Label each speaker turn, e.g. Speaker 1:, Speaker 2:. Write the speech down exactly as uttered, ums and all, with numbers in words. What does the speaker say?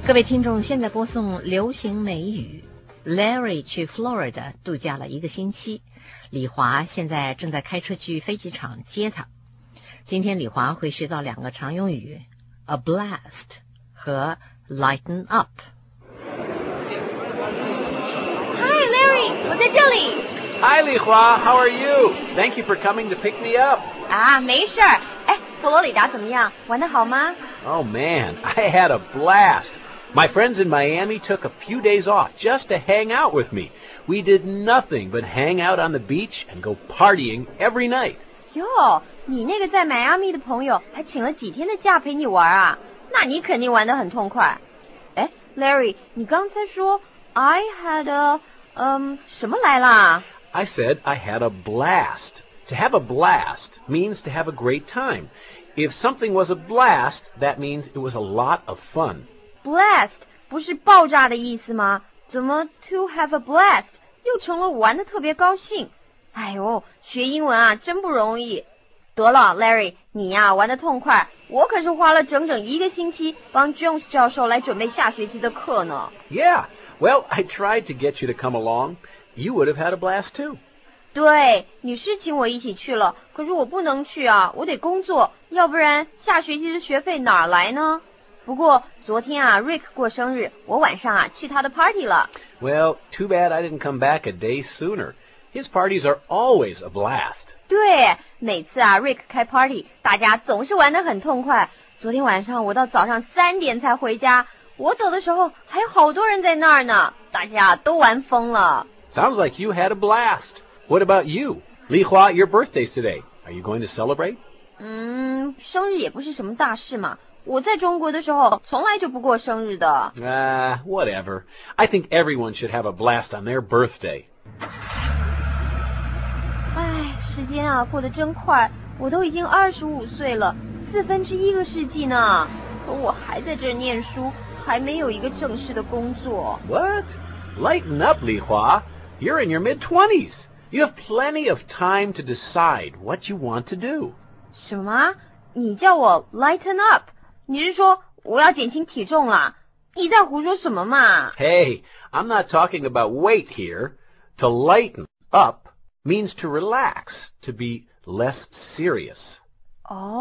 Speaker 1: 各位听众，现在播送流行美语。Larry 去 Florida 度假了一个星期，李华现在正在开车去飞机场接他。今天李华会学到两个常用语 a blast 和 lighten up。
Speaker 2: Hi Larry， 我在这里。
Speaker 3: Hi 李华 how are you? Thank you for coming to pick me up.
Speaker 2: 啊，没事儿。哎，佛罗里达怎么样？玩得好吗？
Speaker 3: Oh man, I had a blast.My friends in Miami took a few days off just to hang out with me. We did nothing but hang out on the beach and go partying every night.
Speaker 2: 哟，你那个在迈阿密的朋友还请了几天的假陪你玩啊？那你肯定玩得很痛快。哎 ，Larry， 你刚才说 I had a 嗯什么来啦？
Speaker 3: I said I had a blast. To have a blast means to have a great time. If something was a blast, that means it was a lot of fun.Blast
Speaker 2: 不是爆炸的意思吗？怎么 to have a blast 又成了玩得特别高兴？哎呦，学英文啊真不容易。得了 Larry， 你呀玩得痛快，我可是花了整整一个星期帮 Jones 教授来准备下学期的课呢。
Speaker 3: Yeah, well, I tried to get you to come along. You would have had a blast too.
Speaker 2: 对，你是请我一起去了，可是我不能去啊，我得工作，要不然下学期的学费哪儿来呢？不过昨天啊 Rick 过生日，我晚上啊去他的 party 了。
Speaker 3: Well, too bad I didn't come back a day sooner. His parties are always a blast.
Speaker 2: 对，每次啊 Rick 开 party， 大家总是玩得很痛快。昨天晚上我到早上三点才回家，我走的时候还有好多人在那儿呢，大家都玩疯了。
Speaker 3: Sounds like you had a blast. What about you? Li Hua, your birthday's today. Are you going to celebrate?
Speaker 2: 嗯，生日也不是什么大事嘛。我在中国的时候从来就不过生日的。
Speaker 3: Ah, uh, whatever. I think everyone should have a blast on their birthday.
Speaker 2: 唉，时间啊过得真快，我都已经二十五岁了，四分之一个世纪呢。可我还在这儿念书，还没有一个正式的工作。
Speaker 3: What? Lighten up, Li Hua. You're in your mid-twenties. You have plenty of time to decide what you want to do.
Speaker 2: 什么？你叫我 lighten up？ 你是说我要减轻体重啦？你在胡说什么嘛？
Speaker 3: Hey, I'm not talking about weight here. To lighten up means to relax, to be less serious.
Speaker 2: 哦。